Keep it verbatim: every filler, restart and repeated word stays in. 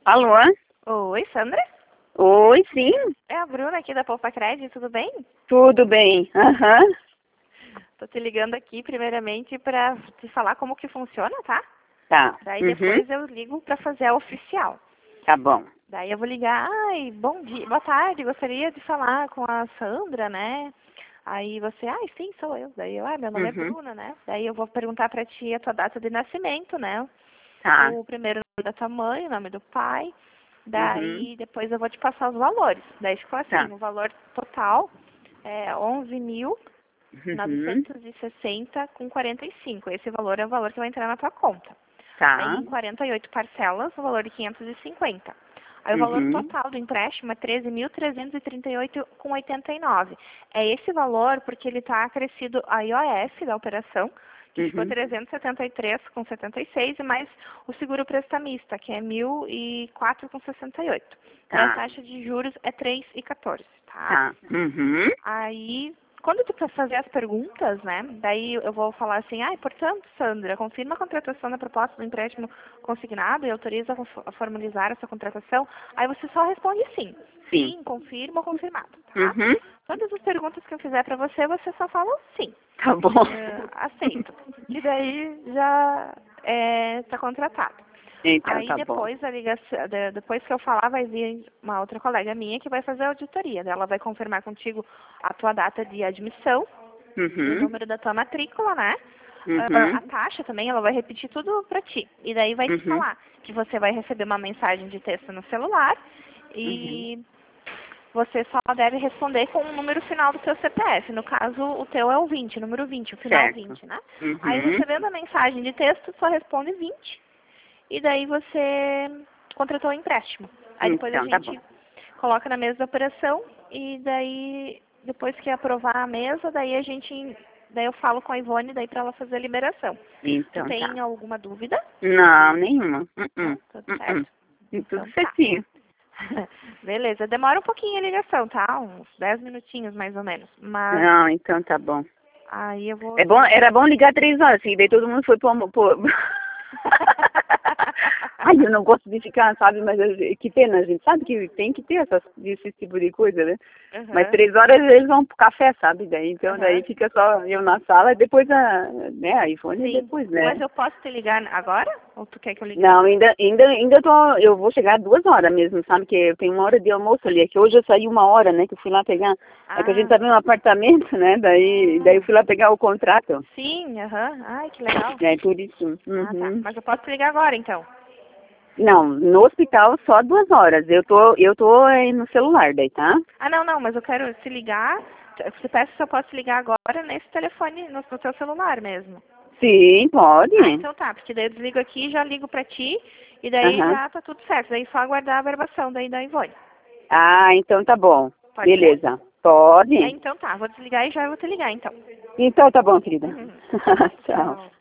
Alô? Oi, Sandra? Oi, sim. É a Bruna aqui da Poupa Crédito, tudo bem? Tudo bem. Aham. Tô te ligando aqui primeiramente para te falar como que funciona, tá? Tá. Daí Uhum. depois eu ligo para fazer a oficial. Tá bom. Daí eu vou ligar, ai, bom dia, boa tarde, gostaria de falar com a Sandra, né? Aí você, ai, sim, sou eu. Daí eu, ah, meu nome é Uhum. Bruna, né? Daí eu vou perguntar para ti a tua data de nascimento, né? Tá. O primeiro nome da tua mãe, o nome do pai. Uhum. Daí depois eu vou te passar os valores. Daí ficou Tá. assim, o valor total é onze mil Uhum. novecentos e sessenta com quarenta e cinco. Esse valor é o valor que vai entrar na tua conta. Aí Tá. em quarenta e oito parcelas, o valor de quinhentos e cinquenta. Aí o valor Uhum. total do empréstimo é treze mil trezentos e trinta e oito com oitenta e nove. É esse valor porque ele está acrescido a I O F da operação, que ficou Uhum. trezentos e setenta e três com setenta e seis, e mais o seguro prestamista, que é mil e quatro com sessenta e oito. Daí a Tá. taxa de juros é três e quatorze, tá? Tá. Uhum. Aí, quando tu for fazer as perguntas, né, daí eu vou falar assim, ah, portanto, Sandra, confirma a contratação da proposta do empréstimo consignado e autoriza a fo- a formalizar essa contratação. Aí você só responde sim. Sim. Sim, confirma ou confirmado, tá? Uhum. Todas as perguntas que eu fizer para você, você só fala sim. Tá bom. Eh, aceito. E daí já está contratado. Então, Aí tá bom. depois a ligação, de- depois que eu falar, vai vir uma outra colega minha que vai fazer a auditoria. Daí ela vai confirmar contigo a tua data de admissão e o Uhum. número da tua matrícula, né? Ah, Uhum. a taxa também, ela vai repetir tudo pra ti. E daí vai te Uhum. falar que você vai receber uma mensagem de texto no celular Uhum. e você só deve responder com o número final do seu C P F. No caso, o teu é o vinte, número vinte, o final Certo. vinte, né? Aí Uhum. recebendo a mensagem de texto, só responde vinte e daí você contratou o empréstimo. Aí depois a Então, tá bom. gente coloca na mesa da operação e daí, depois que aprovar a mesa, daí a gente, daí eu falo com a Ivone daí para ela fazer a liberação. Tu Então, tá. tem alguma dúvida? Não, nenhuma. Não? Uhum. Tudo Uhum. certo? E tudo Então tá. certinho. Beleza, demora um pouquinho a ligação, tá? Uns dez minutinhos mais ou menos. Mas Não, então tá bom. aí eu vou É bom, desligar. era bom ligar três horas, assim, daí todo mundo foi pro... almo- pro... Ai, eu não gosto de ficar, sabe, mas eu- que pena, a gente sabe que tem que ter essas, esse tipo de coisa, né? Mas Aham, três horas eles vão pro café, sabe? Daí, então daí aham. fica só eu na sala e depois a, né, a iPhone Sim. depois, né? Mas eu posso te ligar agora? Ou tu quer que eu ligue Não, depois? ainda, ainda, ainda tô, eu vou chegar duas horas mesmo, sabe? Que eu tenho uma hora de almoço ali, é que hoje eu saí uma hora, né? Que eu fui lá pegar, é que a gente Ah, tá vendo um apartamento, né? Daí, daí eu ah. fui lá pegar o contrato. Sim, aham. Ai, que legal. É por isso. Ah, tá. Uhum. Mas eu posso te ligar agora, então. Não, no hospital só duas horas. Eu tô, eu tô aí no celular daí, tá? Ah, não, não, mas eu quero te ligar. Você peça se eu posso te ligar agora nesse telefone, no, no teu celular mesmo. Sim, pode. Ah, então tá, porque daí eu desligo aqui, já ligo pra ti, e daí Aham. já tá tudo certo. Daí só aguardar a verbação daí da Ivone. Ah, então tá bom. Pode ser? Beleza. É, Pode? então tá, vou desligar e já vou te ligar, então. Então tá bom, querida. Tchau. Tchau.